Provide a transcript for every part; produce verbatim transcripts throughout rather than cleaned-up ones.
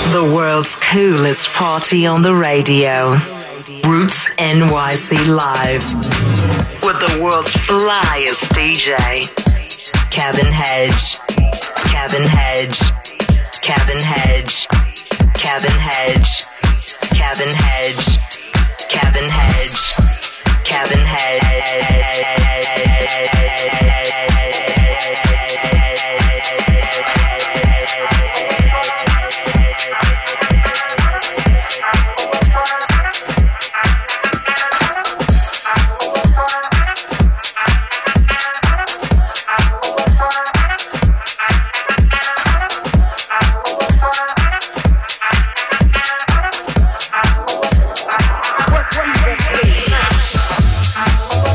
The world's coolest party on the radio. Roots N Y C Live. With the world's flyest D J. Kevin Hedge. Kevin Hedge. Kevin Hedge. Kevin Hedge. Kevin Hedge. Kevin Hedge. Kevin Hedge. What, what you gonna say?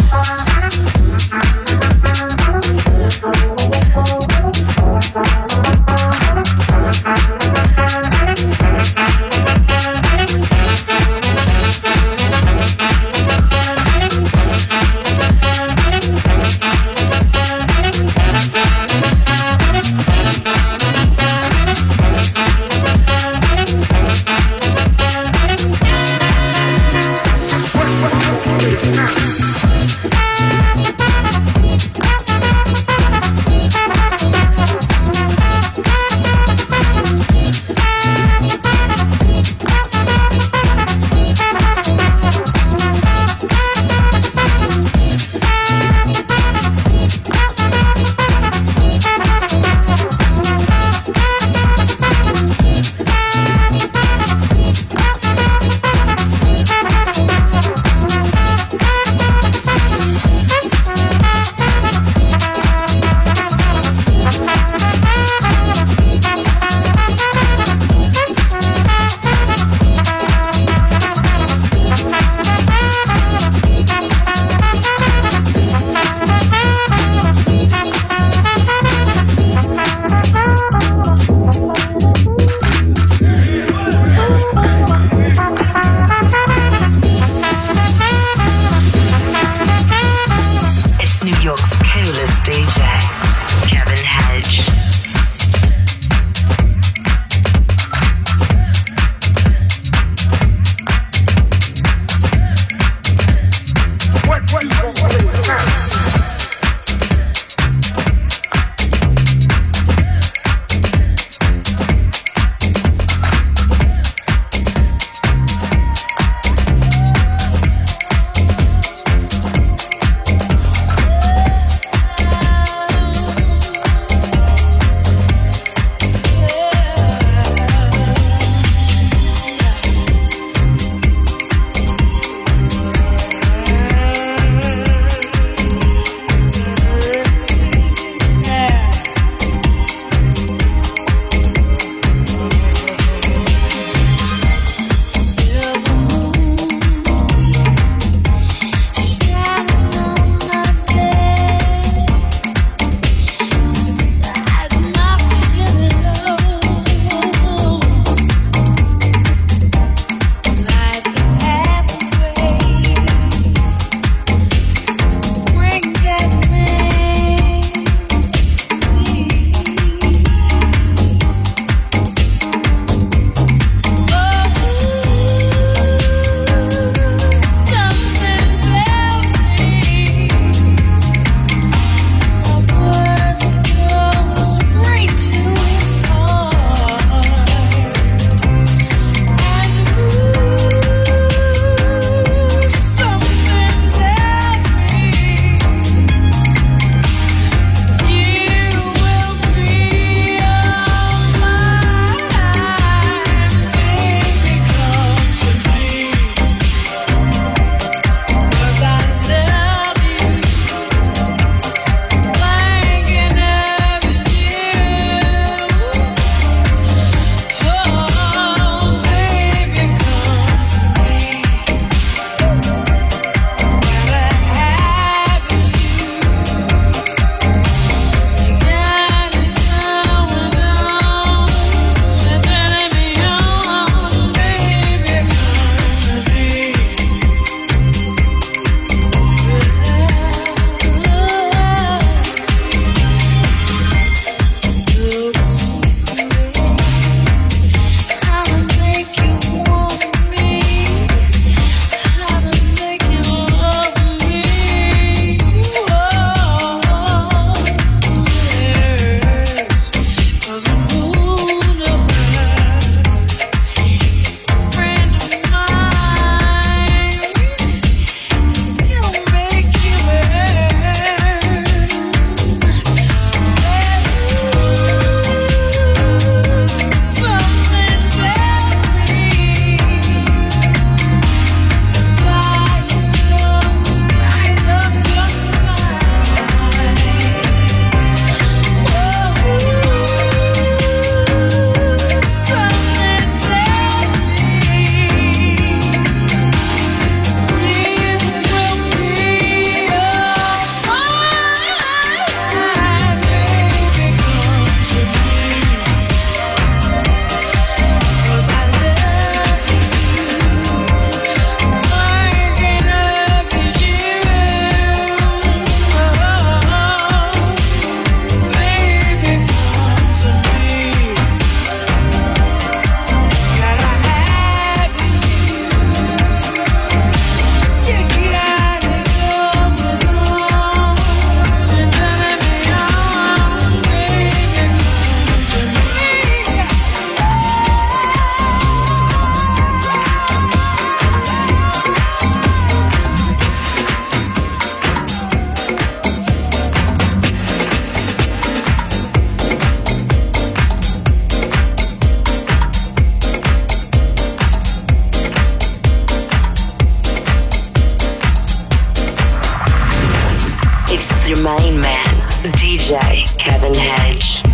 your main man, D J Kevin Hedge.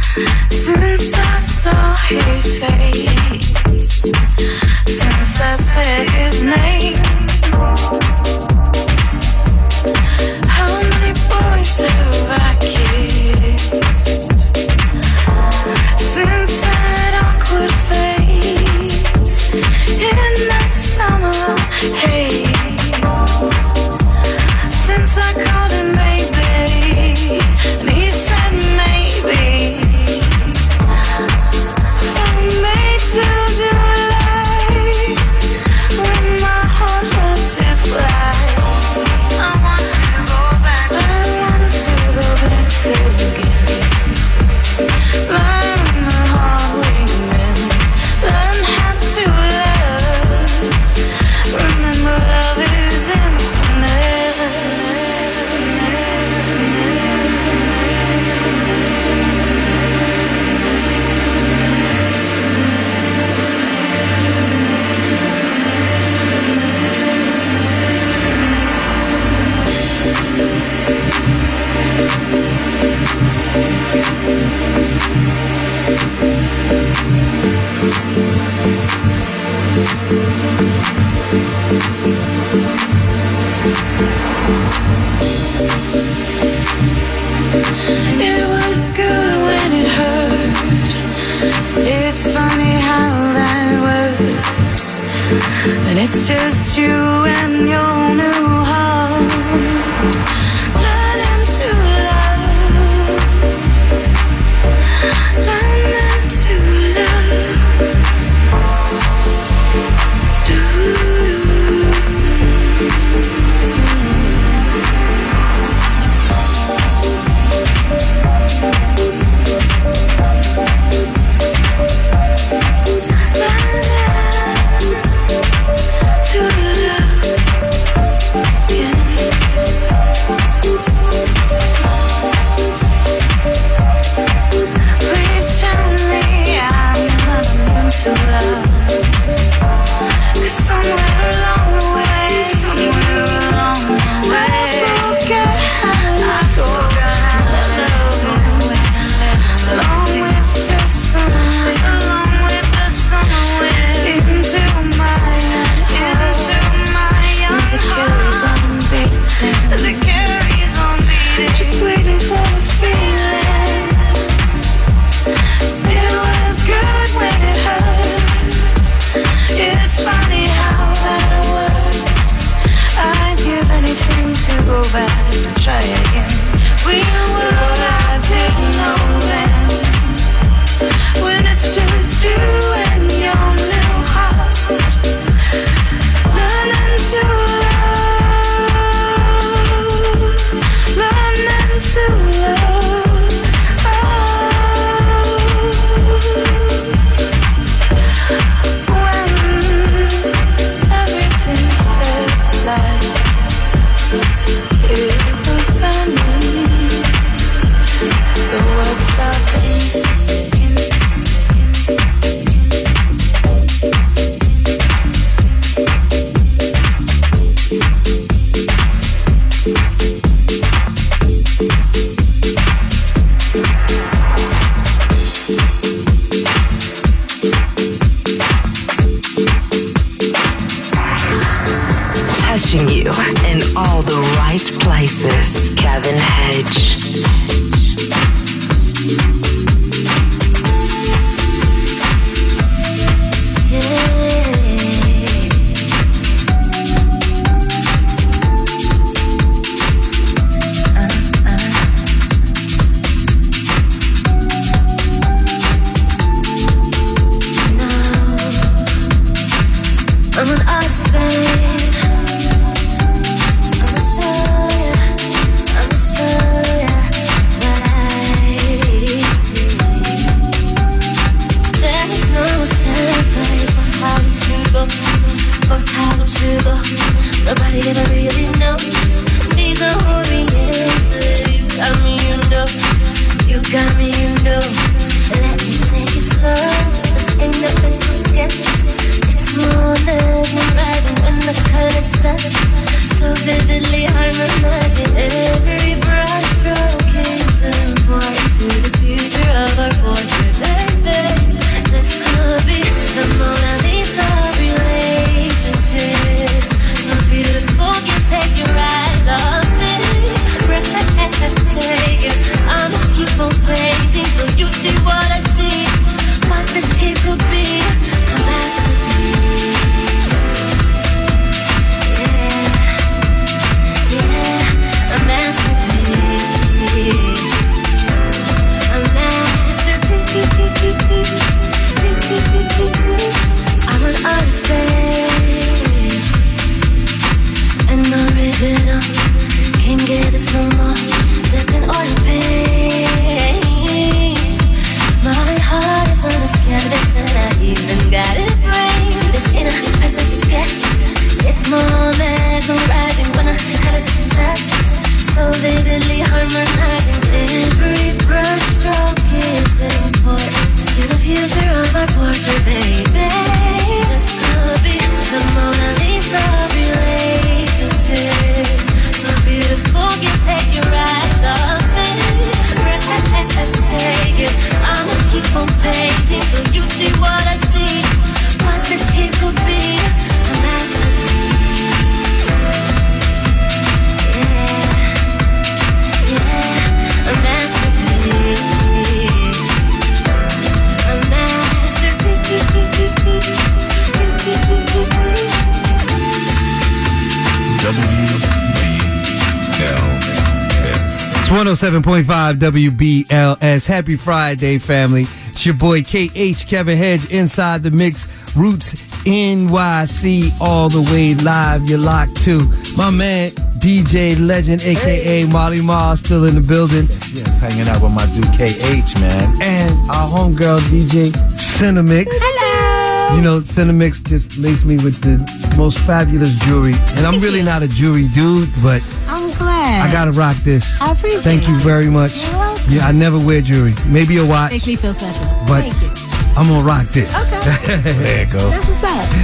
His face since I saw It was good when it hurt. It's funny how that works. When it's just you and your new heart. Learning to love. Learning to love. Do-do-do. It's one oh seven point five W B L S. Happy Friday, family. It's your boy K H, Kevin Hedge, inside the mix. Roots N Y C, all the way live. You're locked to my man, D J Legend, a k a. Hey. Molly Ma, still in the building. Yes, yes, hanging out with my dude K H, man. And our homegirl, D J Cinemix. Hello. You know, Cinemix just laced me with the most fabulous jewelry. And I'm really not a jewelry dude, but I'm glad. I gotta rock this. I appreciate it. Thank you very much. You're welcome. Yeah, I never wear jewelry. Maybe a watch. Makes me feel special. But Thank you. I'm gonna rock this. Okay. There you go. That's what's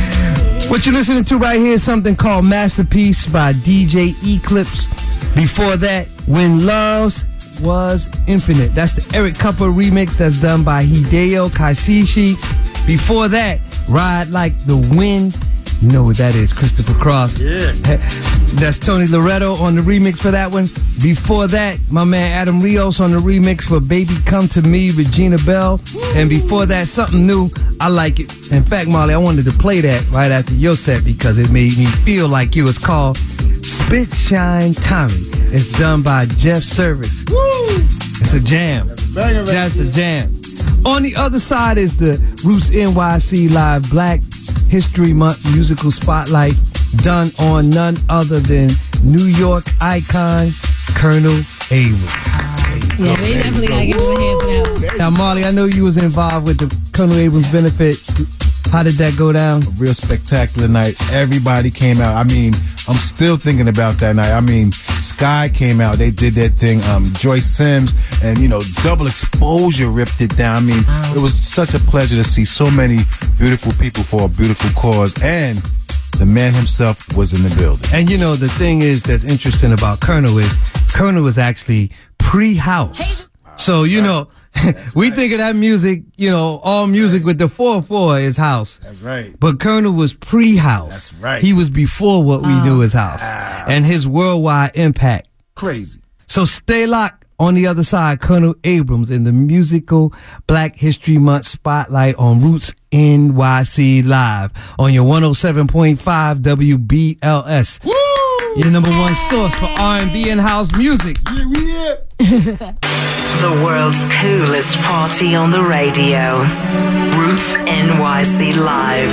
up. What you're listening to right here is something called Masterpiece by D J Eclipse. Before that, When Love's Was Infinite. That's the Eric Cupper remix that's done by Hideo Kashishi. Before that, Ride Like the Wind. You know what that is, Christopher Cross. Yeah. That's Tony Loretto on the remix for that one. Before that, my man Adam Rios on the remix for Baby Come to Me, Regina Bell. And before that, something new. I like it. In fact, Molly, I wanted to play that right after your set because it made me feel like you. It's called Spit Shine Tommy. It's done by Jeff Service. Woo! It's a jam. That's a banger right That's there. a jam. On the other side is the Roots N Y C Live Black History Month musical spotlight done on none other than New York icon Colonel Abrams. Yeah, we definitely gotta give him a hand for that one. Now, Marley, I know you was involved with the Colonel Abrams benefit. How did that go down? A real spectacular night. Everybody came out. I mean, I'm still thinking about that night. I mean, Sky came out. They did their thing. Um, Joyce Sims and, you know, Double Exposure ripped it down. I mean, it was such a pleasure to see so many beautiful people for a beautiful cause. And the man himself was in the building. And, you know, the thing is that's interesting about Colonel is Colonel was actually pre-house. So, you know, we right. think of that music, you know, all music with the four four is house. That's right. But Colonel was pre-house. That's right. He was before what we Oh. do as house. And his worldwide impact. Crazy. So stay locked. On the other side, Colonel Abrams in the musical Black History Month spotlight on Roots N Y C Live on your one oh seven point five W B L S. Woo! Your number one source for R and B and house music. Yeah, we here. The world's coolest party on the radio. Roots N Y C Live.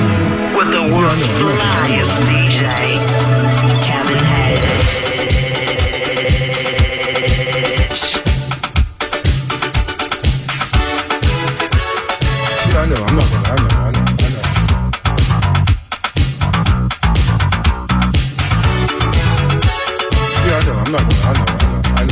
With the world's flyest D J, Kevin Hedge. Yeah, I know. I'm not gonna. I know. I know. I know. Yeah, I know. I'm not gonna. I know. I know. I know.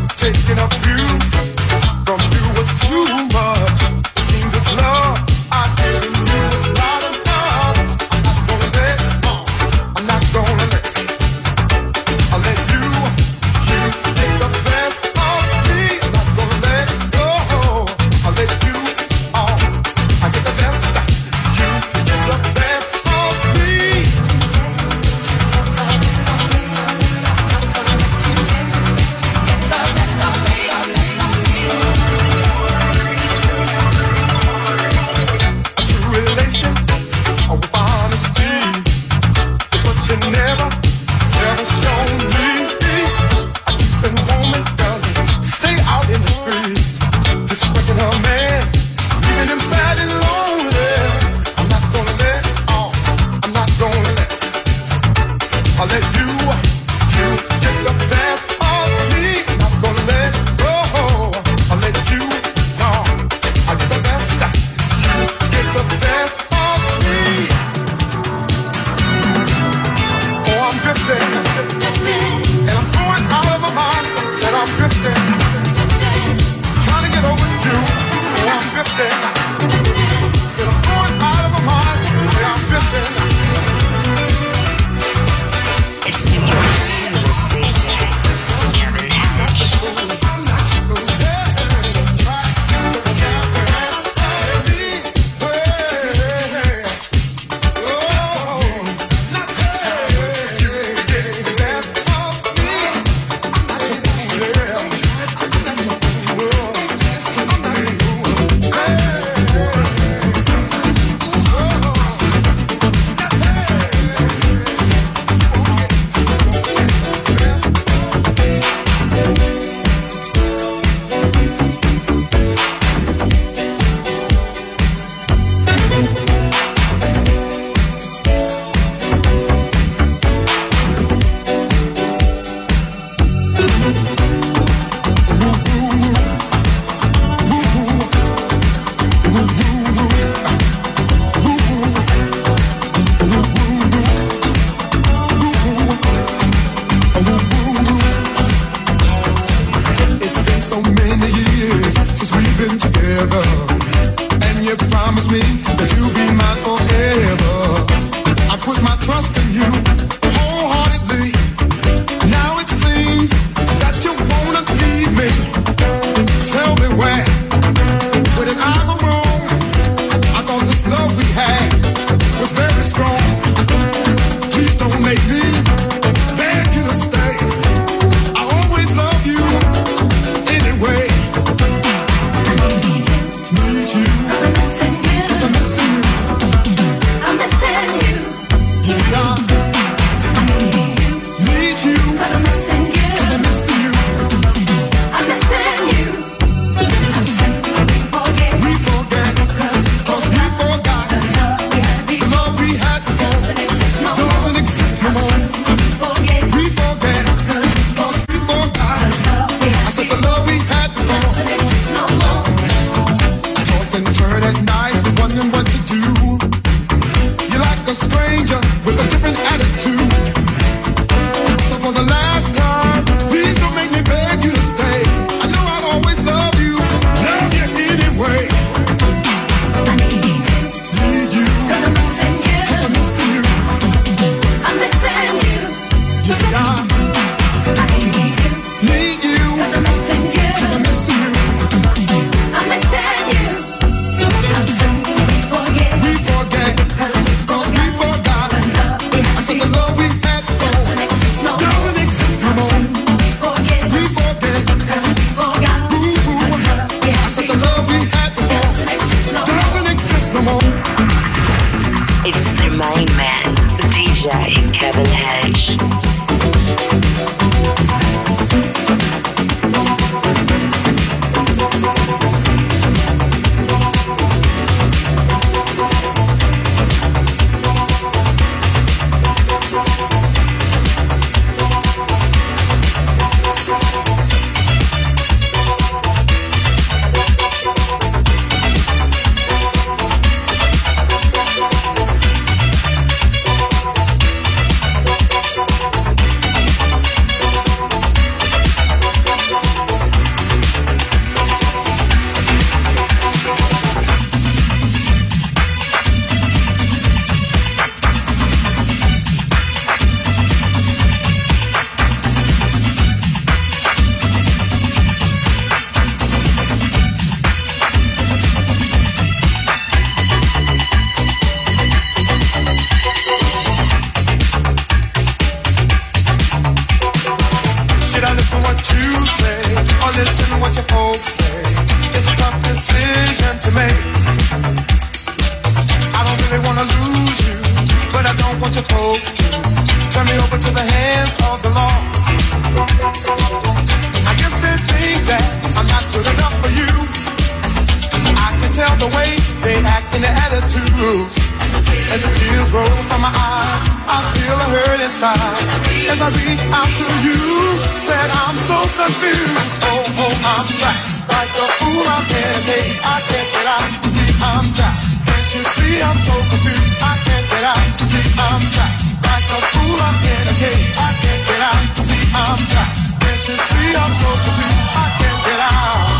From you was too much. It seems this love I promise me that you'll be mine forever. I put my trust in you wholeheartedly. Now it seems that you wanna leave me. Tell me where, where did I go wrong? I thought this love we had was very strong. Please don't make me beg you to stay. I always love you anyway. Need you, 'cause I'm missing you. 'Cause I'm missing you. I'm missing you. Yes, God. Need you, 'cause I'm missing you. 'Cause I'm missing you. I'm missing you. We forget, 'cause we forgot the love we had before doesn't exist no more. We forget, 'cause we forgot. I said the love we had before doesn't exist no more. I toss and turn at night, wondering what to do. You're like a stranger with a different attitude. So for the last time, please don't make me beg you to stay. I know I'll always love you, love you anyway. Need you, 'cause I'm missing you. 'Cause I'm missing you. I'm missing you. Yes, God. I need you. Need you, 'cause I'm missing you. 'Cause I'm missing you. I'm missing you. We forget, 'cause we forgot. I said the love we had before doesn't exist no more. We forget, ooh, ooh. I said the love we had before doesn't exist no more. It's the main man, D J Kevin Hedge. Should I listen what you say or listen what your folks say? It's a tough decision to make. I don't really wanna lose you, but I don't want your folks to turn me over to the hands of the law. I guess they think that I'm not good enough for you. I can tell the way they act in their attitudes. As the tears roll from my eyes, I feel a hurt inside. As I reach out to you, said I'm so confused. Oh, oh, I'm trapped like a fool. I'm panicking, I can't get out. See, I'm trapped. Can't you see I'm so confused? I can't get out. See, I'm trapped like a fool. I'm panicking, I can't get out. See, I'm trapped. Can't you see I'm so confused? I can't get out.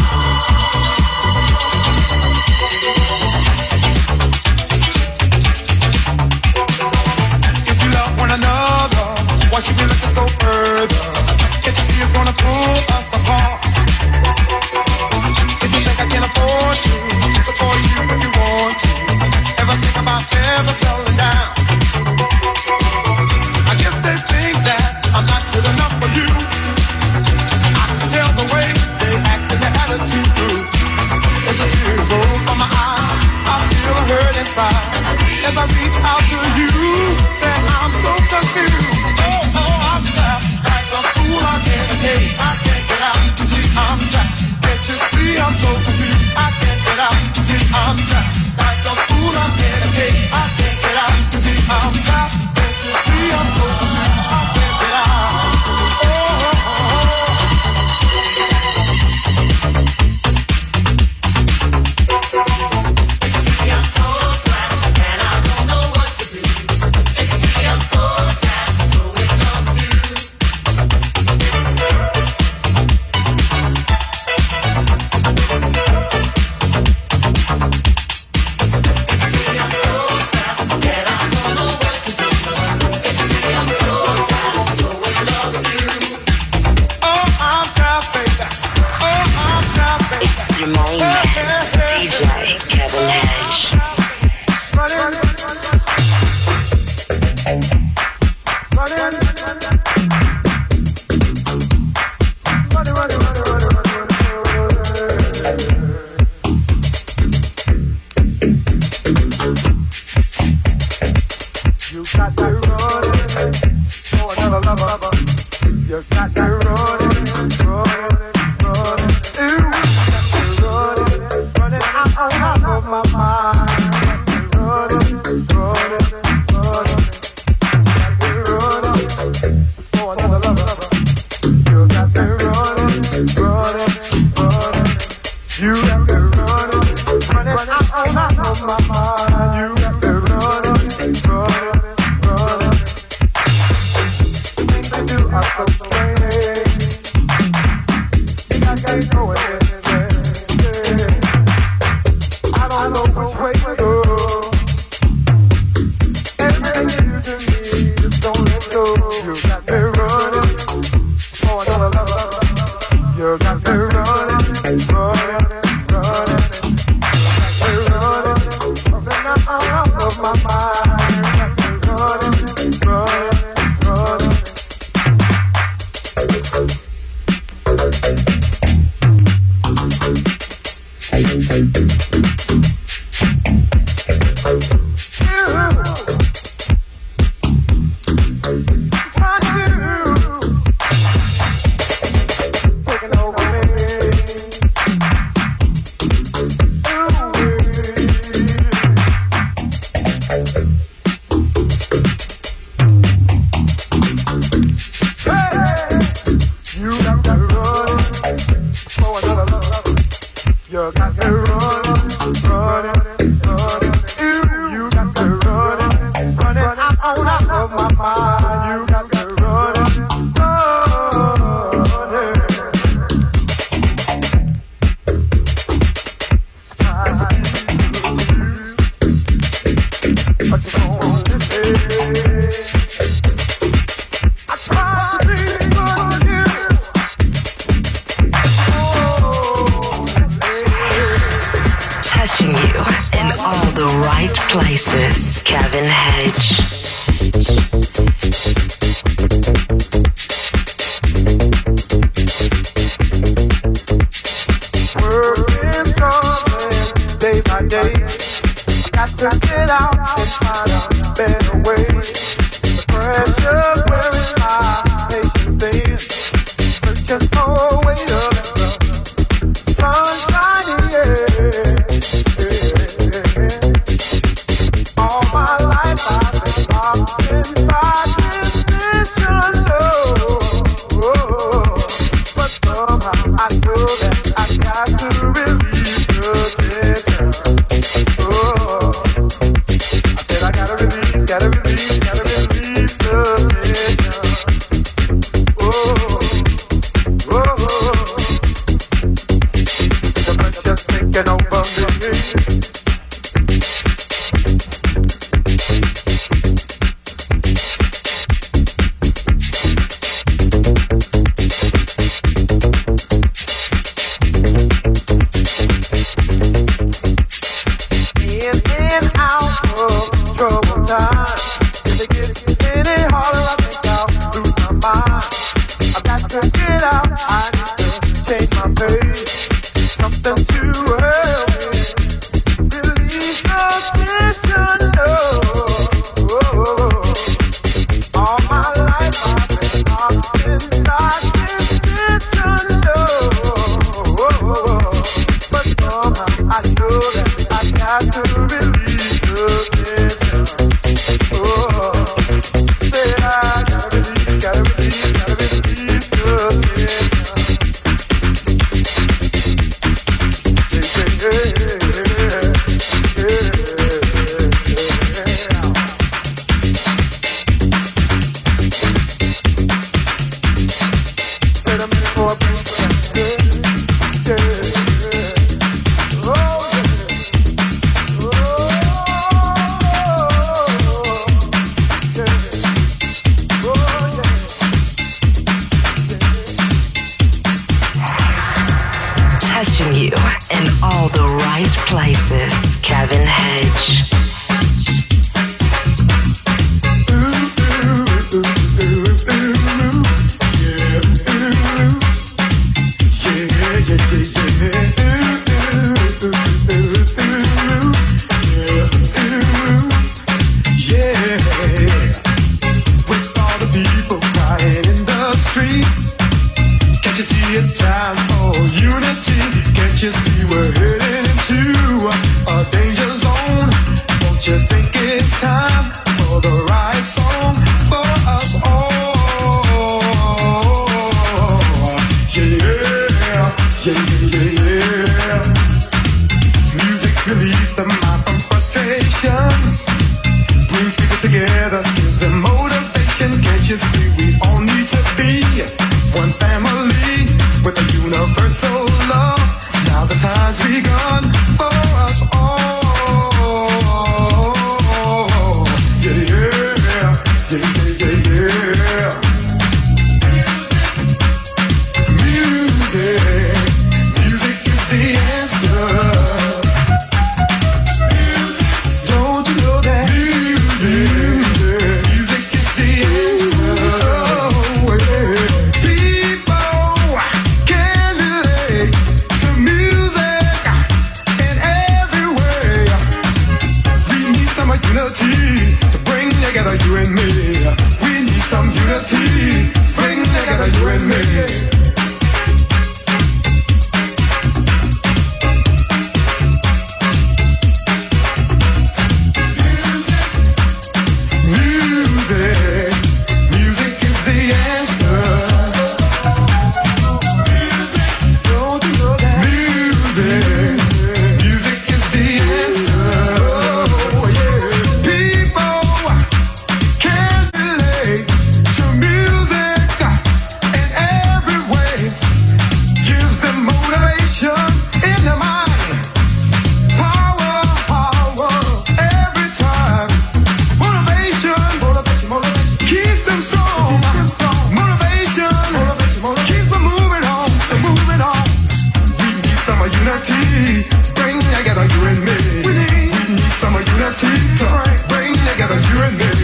One another, why should we let this go further? Can't you see it's gonna pull us apart? If you think I can afford to support you if you want to, ever think about ever settling down? I guess they think that I'm not good enough for you. I can tell the way they act and their attitudes. As the tears roll from my eyes, I feel a hurt inside. As I reach out to you, say I'm so confused. Oh, oh, I'm trapped like a fool. I can't escape, I can't get out. See, I'm trapped. Can't you see I'm so confused? I can't get out. See, I'm trapped like a fool. I can't escape, I can't get out. See, I'm trapped. Can't you see I'm so confused? I can't get out. Oh, oh, oh. I'm so trapped and I don't know what to do. Can't you see I'm so trapped, so confused. Kevin Hedge. You got that running for another lover. You got that running, running, running. Ooh, running, running out of my mind. Running, running, running. Running for another lover. You got that running, running, running. You got that running, running out of my mind. You got that running, running. Places, Kevin Hedge. Working coming day by day. Got to get out and find a better way. The pressure wearing my patience thin. Searching for a way to let the sun shine, yeah. All my life I've been locked inside this vision, oh, but somehow I know that I got to release the tension. Oh, I said I gotta release, gotta release, gotta release the tension. Oh, oh, oh. The Gavin Hedge. It's time for unity. Can't you see we're heading into a danger zone? Don't you think it's time for the right song for us all? Yeah, yeah, yeah, yeah. Music release the mind from frustrations. Brings people together, gives them motivation. Can't you see we all need to be one family? With a universal love, now the time's begun for us all. Yeah, yeah, yeah, yeah, yeah, yeah. Music, music is the answer. Music, don't you know that? Music, music, music is the answer. Oh, yeah. Unity to bring together you and me. We need some unity. Bring together you and me. Music, music is the answer. Music, don't you know that? Music, music is the answer. Bring together you and me. We need, we need some unity to bring together you and me.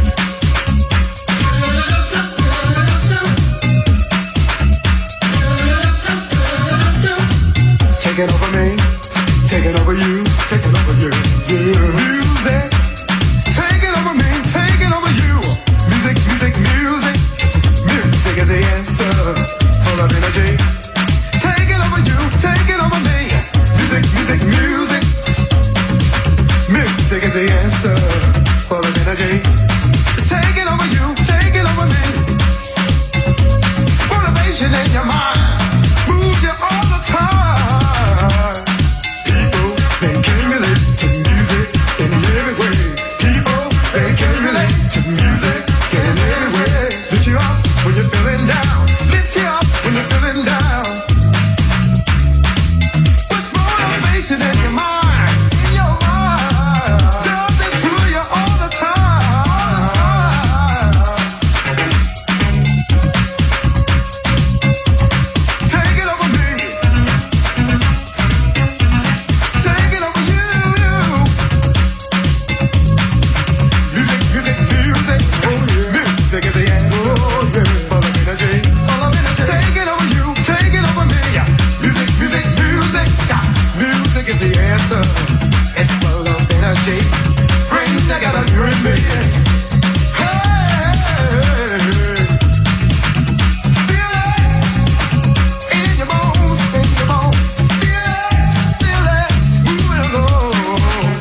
Taking over me, taking over you, taking over you. Yeah. Music, taking over me, taking over you. Music, music, music, music is the answer. Full of energy. Taking over you, taking over me. Music, music, music. Music is the answer. Full of energy. It's taking over you, taking over me. Motivation in your mind moves you all the time. People, they can relate to music in every way. People, they can relate to music in every way. Lift you up when you're feeling down. Lift you up when you're feeling down. In your mind, in your mind, does it to you all the time. Take it over me, take it over you. Music, music, music, oh yeah. Music is the answer. Oh yeah. Full of energy, full of energy. Take it over you, take it over me. Music, music, music. Music is the answer. It's full of energy. Bring together you and me. Hey, feel it in your bones, in your bones. Feel it, feel it, moving along.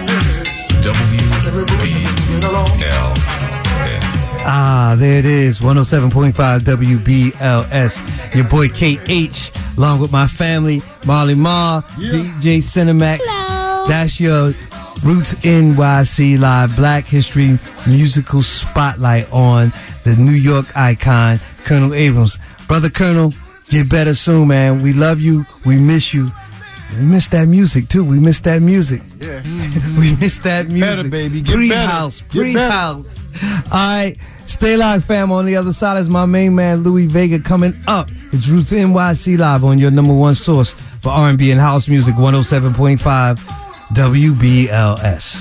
W B L S. Ah, there it is. one oh seven point five W B L S. Your boy K H, along with my family, Marley Ma, yeah. D J Cinemax. Hello. That's your Roots N Y C Live Black History Musical Spotlight on the New York icon, Colonel Abrams. Brother Colonel, get better soon, man. We love you. We miss you. We miss that music, too. We miss that music. Yeah. We miss that music. Better, baby. Get Pre-house. better. Get better. Pre-house. All right. Stay live, fam. On the other side is my main man, Louis Vega, coming up. It's Roots N Y C Live on your number one source for R and B and house music, one oh seven point five W B L S.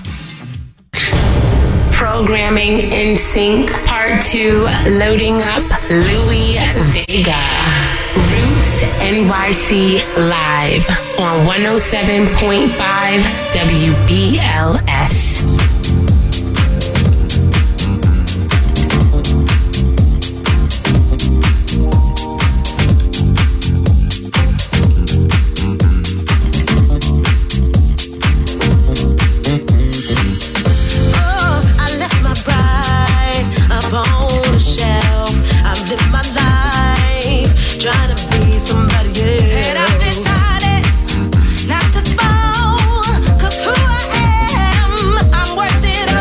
Programming in sync, part two, loading up Louis Vega. Roots N Y C live on one oh seven point five W B L S. Not to fall, 'cause who I am, I'm worth it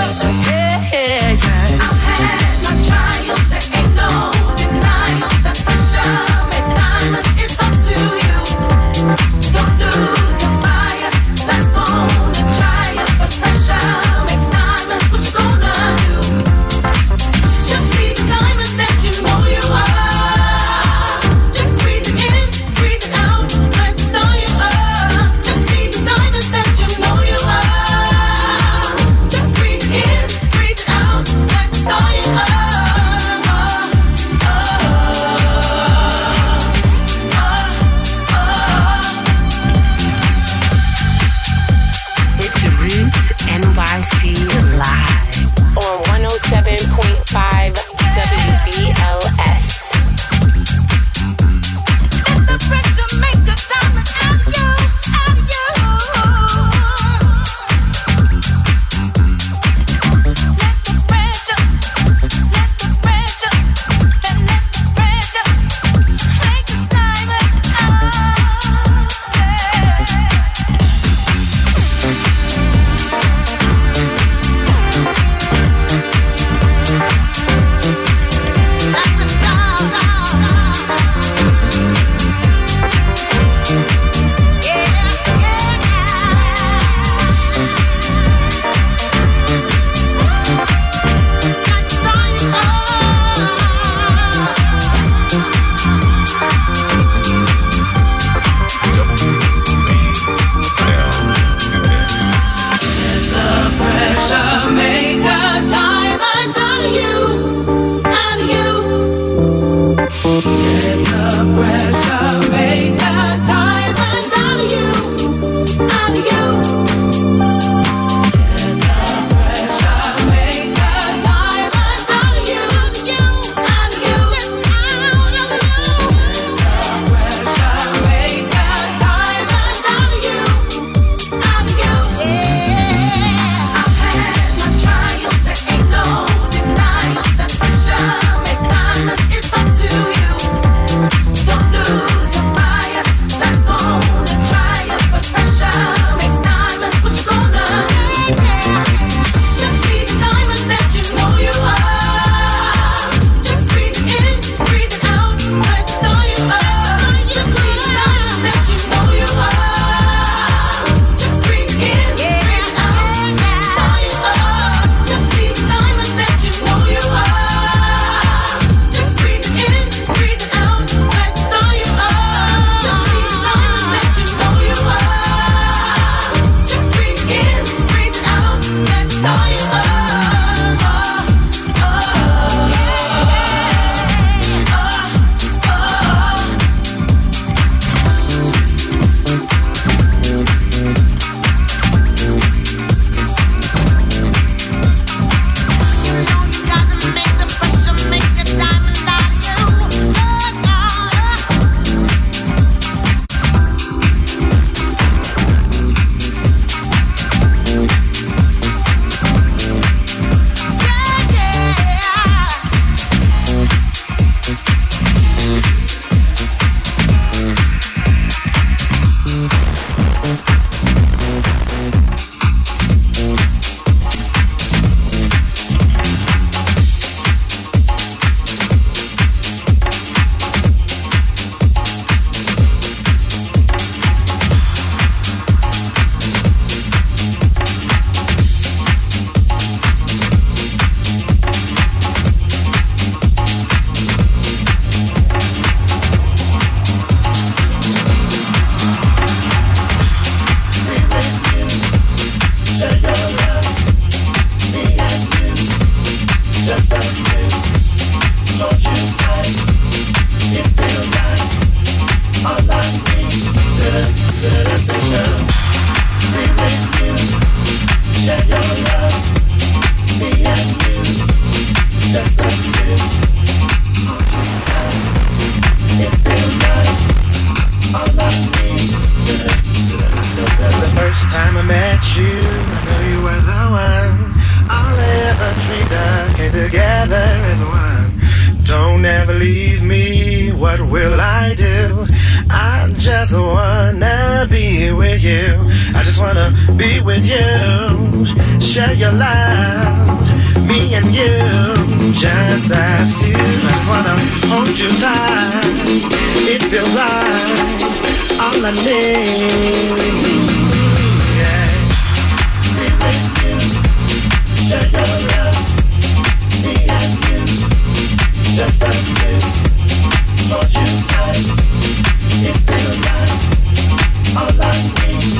leave me, what will I do? I just wanna be with you. I just wanna be with you. Share your love, me and you, just as two. I just wanna hold you tight. It feels like all I need. Yeah. Be with you. Share your love, me and you, just as two. Hold you tight. It feels like all I need.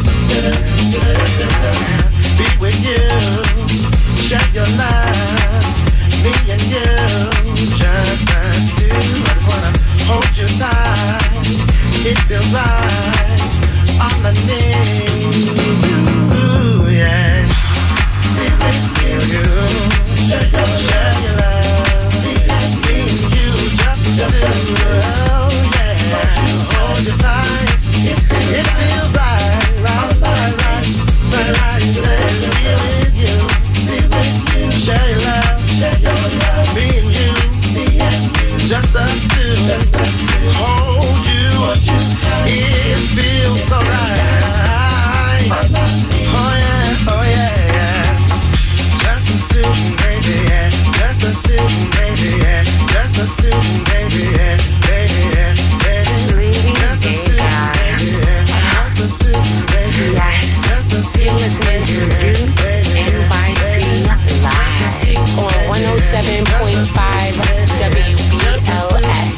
Be with you. Share your love, me and you, just as two. I just wanna hold you tight. It feels right, all I need. Ooh, yeah. Be with you, share your, share your love, me and me and you, just as two. Oh yeah, hold you tight. It feels right, right, right, right, right, right. Be with you, be with you, share your love, share your love, me and you, me and you, just us two, just us two. Hold you, hold you tight. It feels so right. Oh yeah, oh yeah, yeah. Just us two, baby, yeah. Just us two, baby, yeah. Just us two, baby, yeah, baby, yeah, baby. Just us two, baby, yeah. Just us two, baby, yeah. Just us two, you're listening to Roots N Y C Live on one oh seven point five W B L S.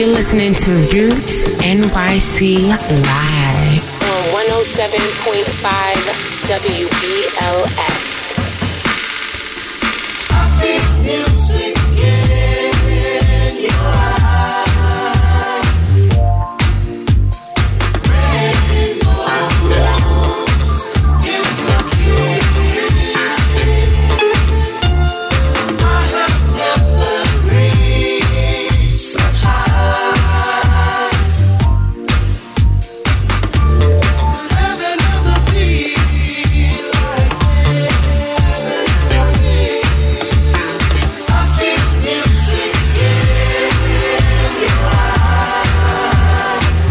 You're listening to Roots N Y C Live on one oh seven point five W B L S. I feel music in your eyes. Rainbows in your kiss. I have never reached such heights. Could heaven ever be like heaven? I feel music in your eyes.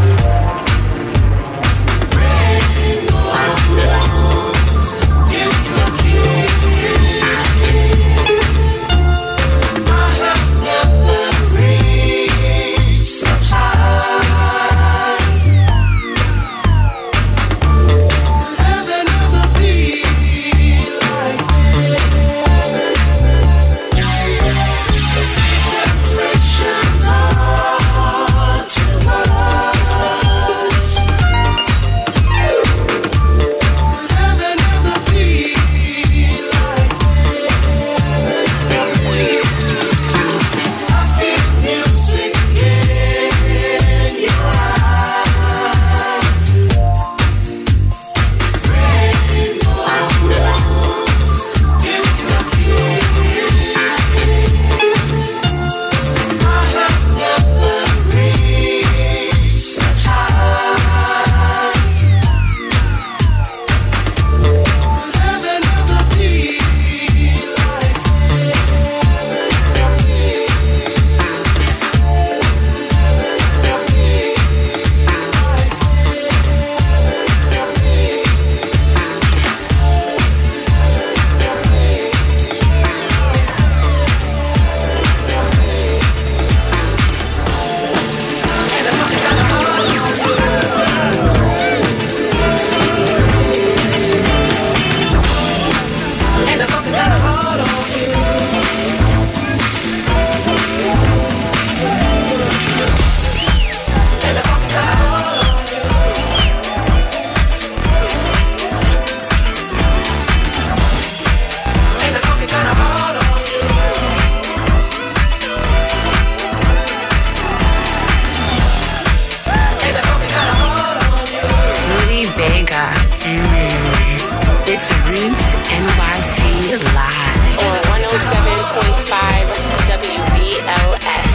Rainbows in your kiss. I have never reached such heights. Could heaven ever be like heaven? See sensations are too much. Could heaven ever be like heaven? I feel music in your eyes. Rainbows in your kiss. I have never reached such heights. Could heaven ever be like And the fucking got a heart on you. And the fucking got a heart on you. And the fucking got a heart on you. And the fucking got a heart on you. Louis Vega. Mm. It's Roots N Y C Live on one oh seven point five W B L S.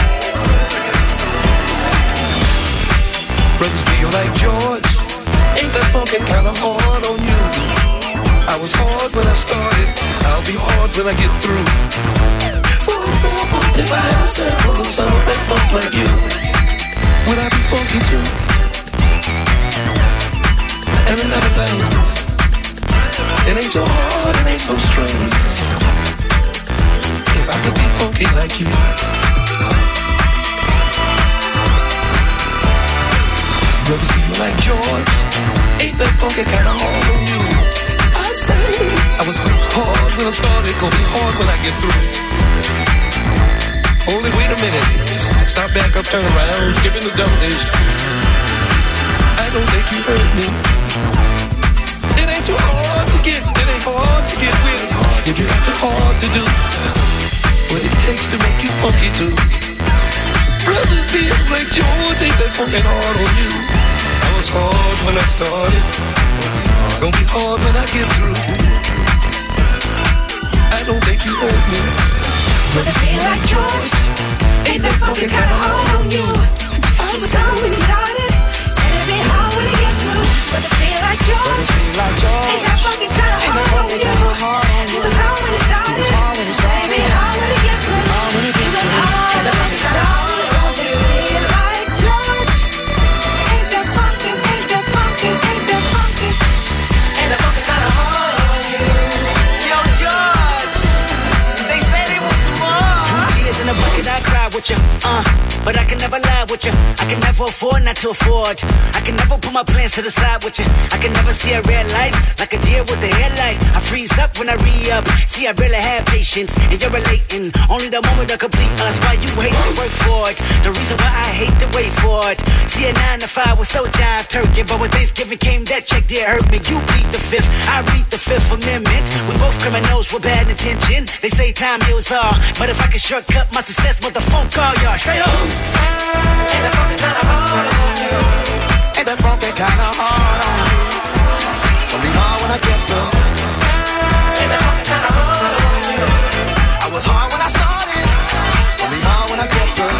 Brothers feel like George. Ain't that fucking kinda hard on you? I was hard when I started. I'll be hard when I get through. For example, if I had a sample of some of that funk like you, would I be funky too? And another thing, it ain't so hard, it ain't so strange. If I could be funky like you. Brothers feel like George. Ain't that funky kinda hard on you? I say I was hard when I started, gonna be hard when I get through. Only wait a minute. Stop back up, turn around, skipping the dumb dish. I don't think you heard me. It ain't too hard to get, it ain't hard to get with. If you got too hard to do what it takes to make you funky too. Brothers feel like George, ain't that fucking hard on you? I was hard when I started, gonna be hard when I get through. I don't think you heard me. Brothers feel like George, ain't that fucking kinda hard on you? I was hard when you started, said it'd be hard when you get through. Brothers feel like George, ain't that fucking kinda hard on you? It was hard when you started, said it'd be hard when you get through. It was hard, ain't that fucking kinda hard on you? Feel like George, ain't that fucking, ain't that fucking, ain't that fucking, ain't that fucking kinda hard on you? Yo, George, they say they want some more. Two years in a bucket, I cried with you, uh. but I can never lie with you. I can never afford not to afford. I can never put my plans to the side with you. I can never see a red light like a deer with a headlight. I freeze up when I re-up. See, I really have patience, and you're relating. Only the moment to complete us. Why you hate to work for it? The reason why I hate to wait for it. See, a nine to five was so jive turkey, but when Thanksgiving came, that check did hurt me. You beat the fifth, I read the Fifth Amendment. We both criminals with bad intention. They say time heals all, but if I can shortcut my success, motherfucker, call y'all straight up. Ain't that funky kinda hard on you? Ain't that funky kinda hard on you? Gonna be hard when I get to. Ain't that funky kinda hard on you? I was hard when I started. Gonna be hard when I get to.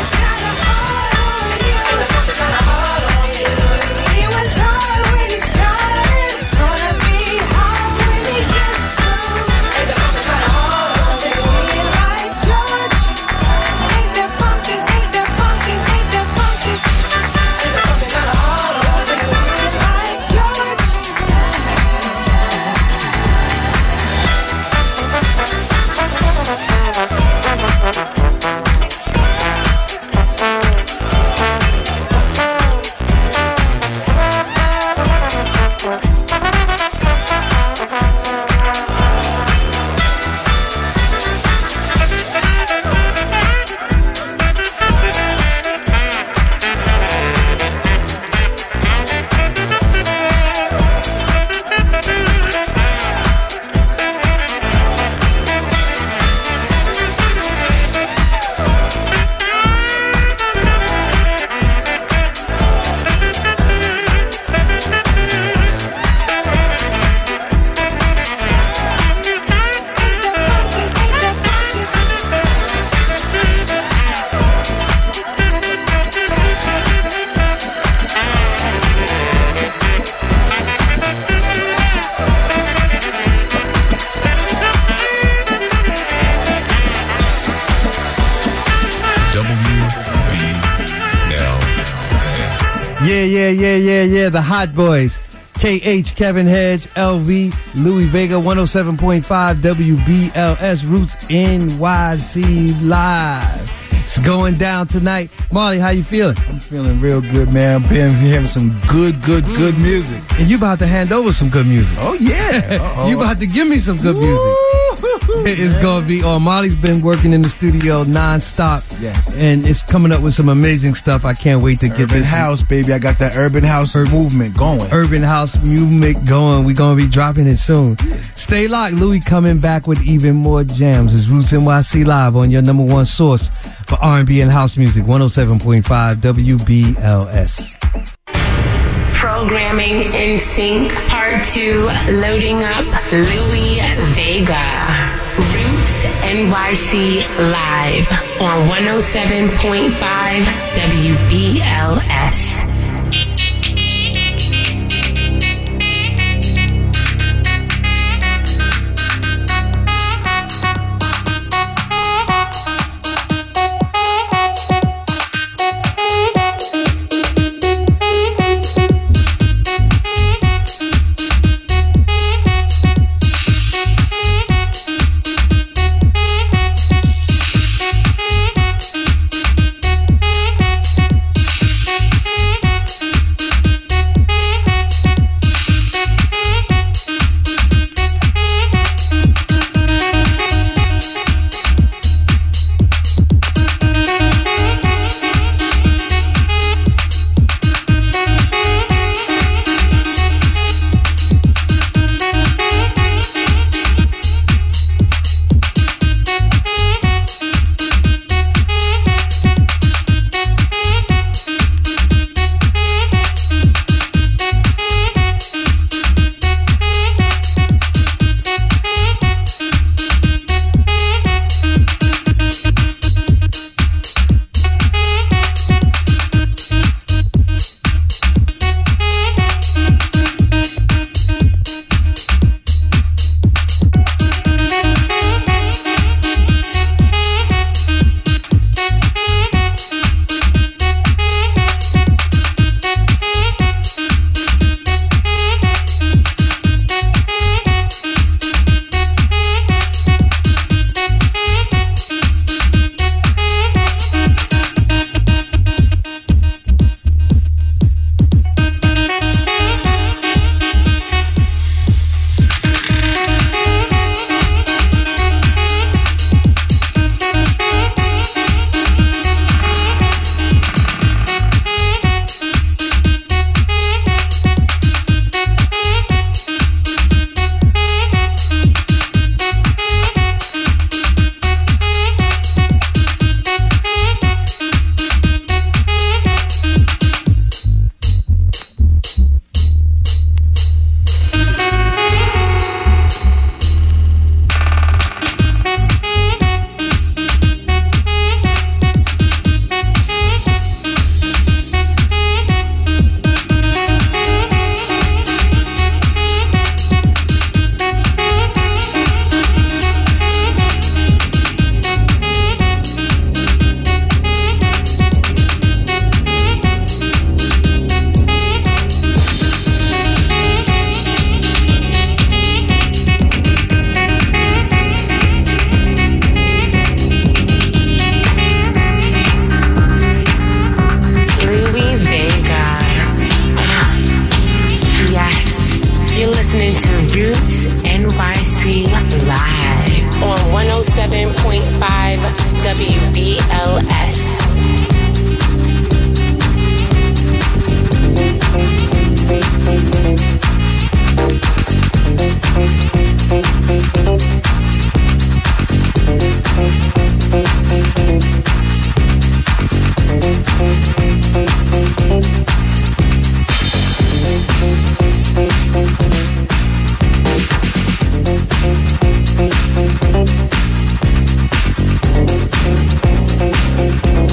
Yeah, yeah, yeah, yeah, yeah. The Hot Boys. K H, Kevin Hedge, L V, Louis Vega, one oh seven point five W B L S Roots N Y C Live. It's going down tonight. Marley, how you feeling? I'm feeling real good, man. Been hearing some good, good, mm. good music. And you about to hand over some good music. Oh, yeah. You about to give me some good music. It's going to be on. Molly's been working in the studio nonstop. Yes. And it's coming up with some amazing stuff. I can't wait to urban get this. Urban house, baby. I got that urban house Ur- movement going. Urban house movement going. We're going to be dropping it soon. Stay locked. Louis coming back with even more jams. It's Roots N Y C Live on your number one source for R and B and house music, one oh seven point five W B L S. Programming in sync, part two, loading up Louis Vega. Roots N Y C Live on one oh seven point five W B L S. listening to Roots N Y C Live on one oh seven point five W B L S. Thank you.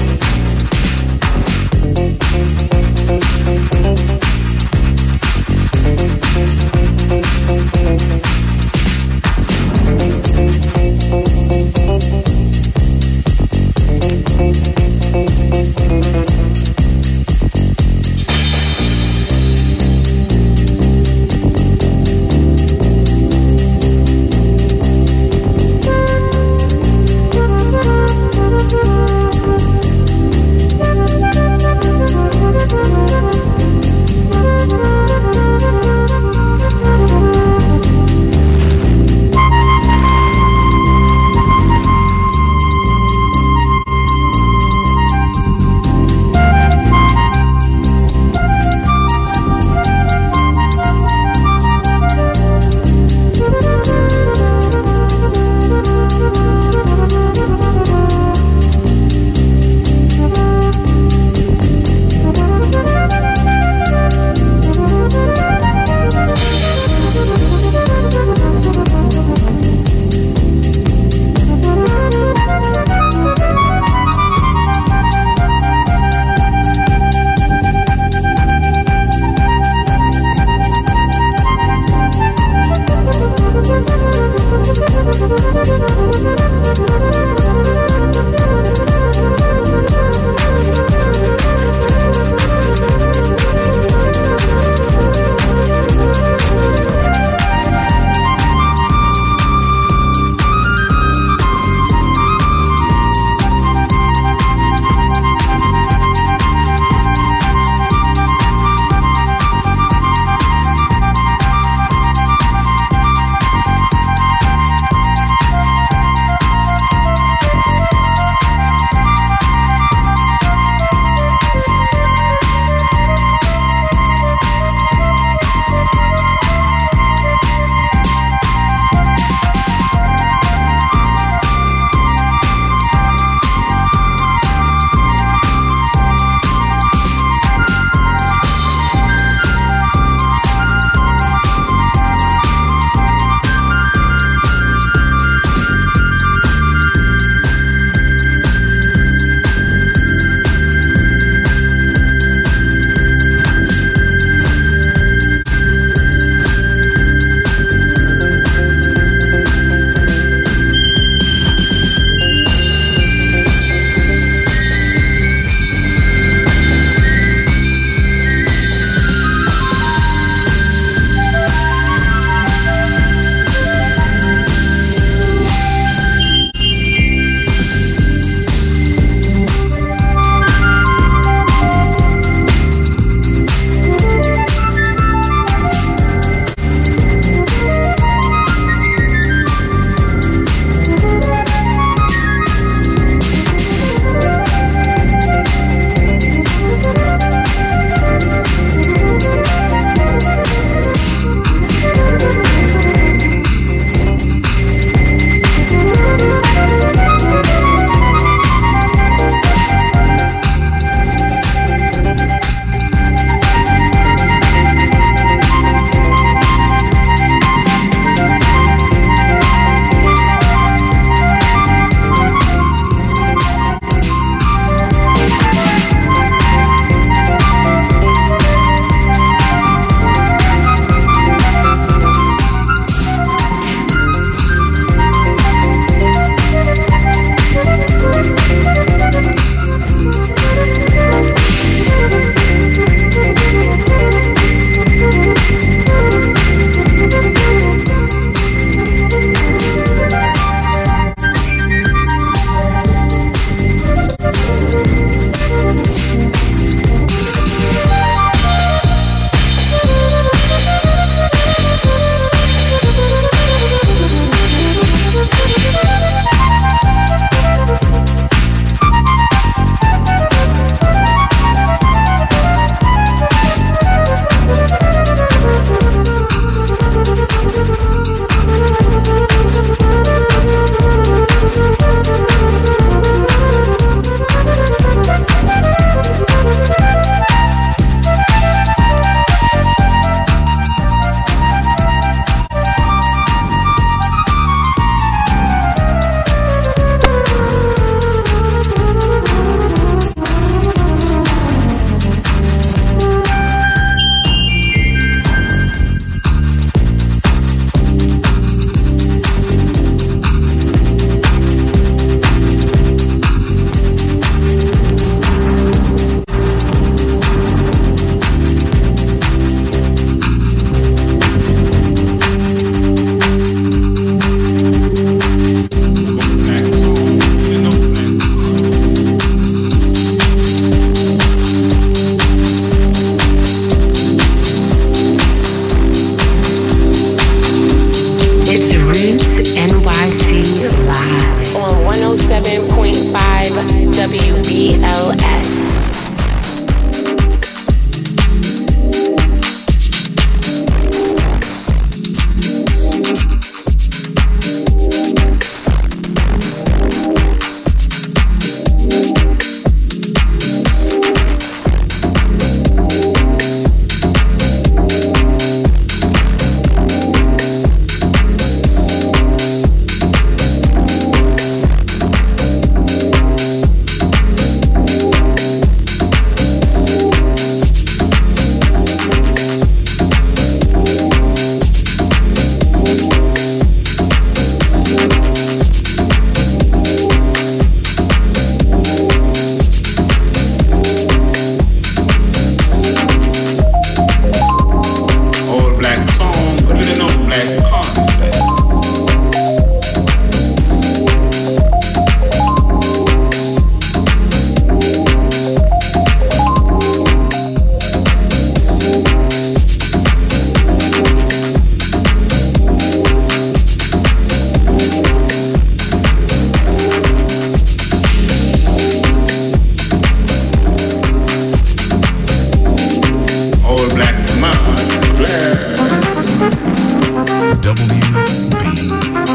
W B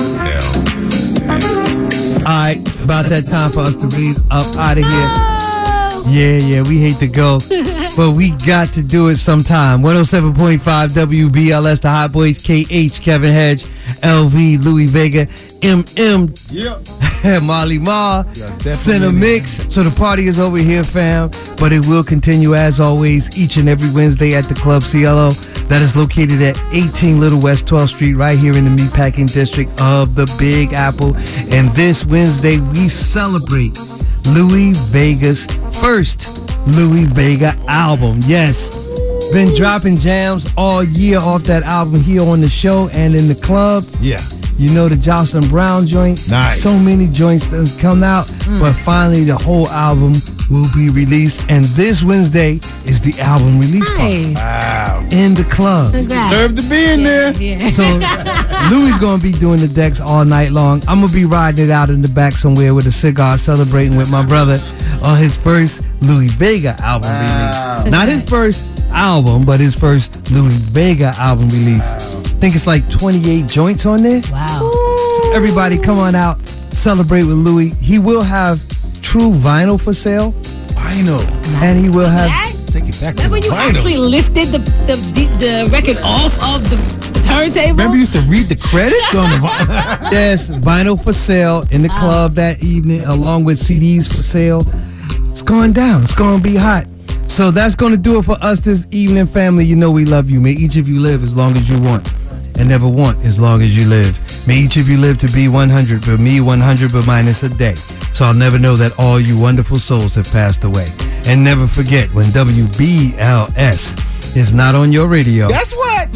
L S. All right, it's about that time for us to raise up out of here. Yeah, yeah, we hate to go, but we got to do it sometime. one oh seven point five W B L S, the Hot Boys, K H, Kevin Hedge, L V, Louis Vega, M M, Yep. Molly Ma, definitely Center in Mix. So the party is over here, fam, but it will continue as always each and every Wednesday at the Club C L O. That is located at eighteen Little West twelfth Street, right here in the Meatpacking District of the Big Apple. And this Wednesday, we celebrate Louis Vega's first Louis Vega album. Yes, been dropping jams all year off that album here on the show and in the club. Yeah. You know the Jocelyn Brown joint. Nice. So many joints that have come out, mm. but finally the whole album will be released. And this Wednesday is the album release party. Wow. In the club. Deserve to be in there. Yeah. So Louis gonna be doing the decks all night long. I'm gonna be riding it out in the back somewhere with a cigar, celebrating with my brother on his first Louis Vega album Wow. release. Not his first album, but his first Louis Vega album release. Wow. I think it's like twenty-eight joints on there. Wow. So everybody come on out, celebrate with Louis. He will have true vinyl for sale, Vinyl. and he will have That? Take it back to That when you vinyl. actually lifted the the, the, the record off of the, the turntable? Remember you used to read the credits on the vinyl? yes, vinyl for sale in the club that evening, along with C Ds for sale. It's going down. It's going to be hot. So that's going to do it for us this evening, family. You know we love you. May each of you live as long as you want, and never want as long as you live. May each of you live to be one hundred, but me one hundred but minus a day. So I'll never know that all you wonderful souls have passed away. And never forget, when W B L S is not on your radio. Guess what?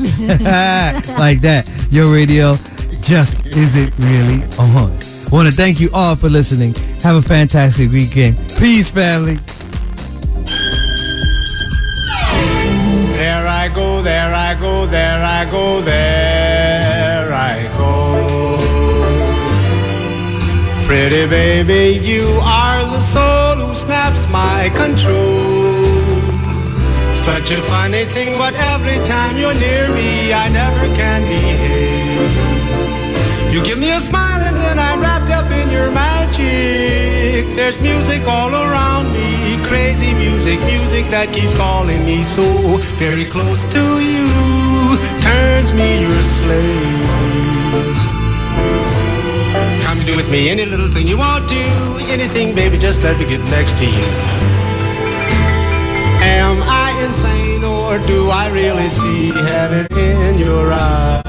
Like that, your radio just isn't really on. Want to thank you all for listening. Have a fantastic weekend. Peace, family. There I go, there I go, there I go, there I go. Pretty baby, you are the soul who snaps my control. Such a funny thing, but every time you're near me, I never can behave. You give me a smile and then I'm wrapped up in your magic. There's music all around me, crazy music, music that keeps calling me so very close to you, turns me your slave. Come do with me any little thing you want to, anything baby, just let me get next to you. Am I insane or do I really see heaven in your eyes?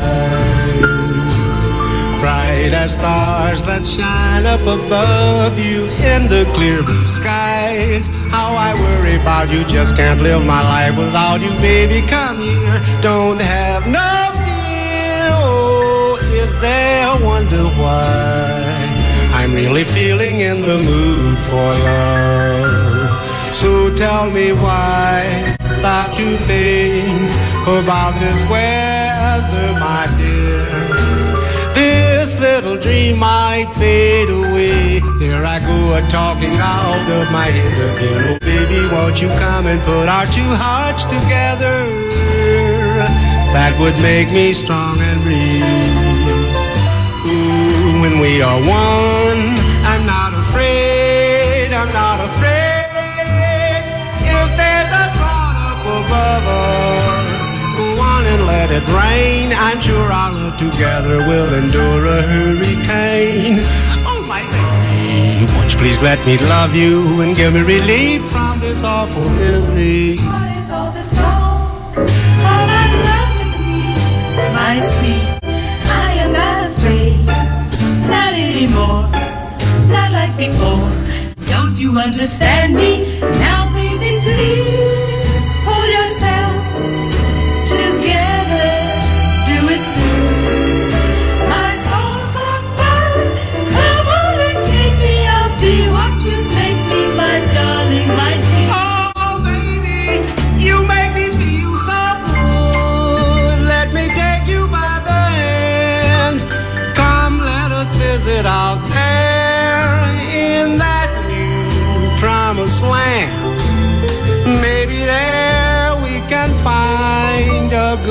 Bright as stars that shine up above you in the clear blue skies. How I worry about you, just can't live my life without you, baby. Come here, don't have no fear. Oh, is there a wonder why I'm really feeling in the mood for love? So tell me why stop to think about this weather, my dear. This little dream might fade away. There I go, a talking out of my head again. Oh baby, won't you come and put our two hearts together? That would make me strong and real. Ooh, when we are one, I'm not afraid, I'm not afraid. If there's a cloud up above us, go on and let it rain. I'm sure our love together will endure a hurricane. Oh my baby, won't you please let me love you and give me relief from this awful misery. What is all this talk about loving me, my sweet? I am not afraid, not anymore, not like before. Don't you understand me? Now baby, please hold yourself together, do it soon. My soul's on fire, come on and take me. I'll be what you make me, my darling, my dear. Oh baby, you make me feel so good. Let me take you by the hand. Come, let us visit out there in that new promised land. Maybe there we can find a good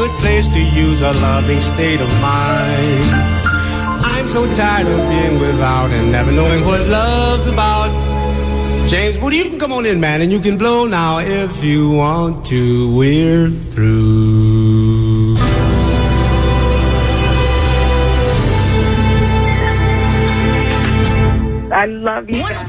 good place to use a loving state of mind. I'm so tired of being without and never knowing what love's about. James Woody, you can come on in, man, and you can blow now if you want to. We're through. I love you guys.